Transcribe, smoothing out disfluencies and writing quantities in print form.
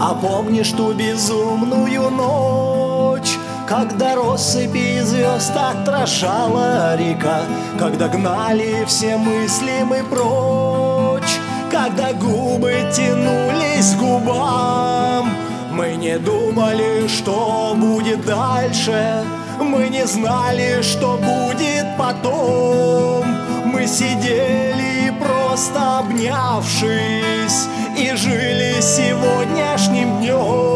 А помнишь ту безумную ночь, когда россыпи звезд отражала река, когда гнали все мысли мы прочь, когда губы тянулись к губам? Мы не думали, что будет дальше, мы не знали, что будет потом. Мы сидели просто обнявшись и жили сегодняшним днем.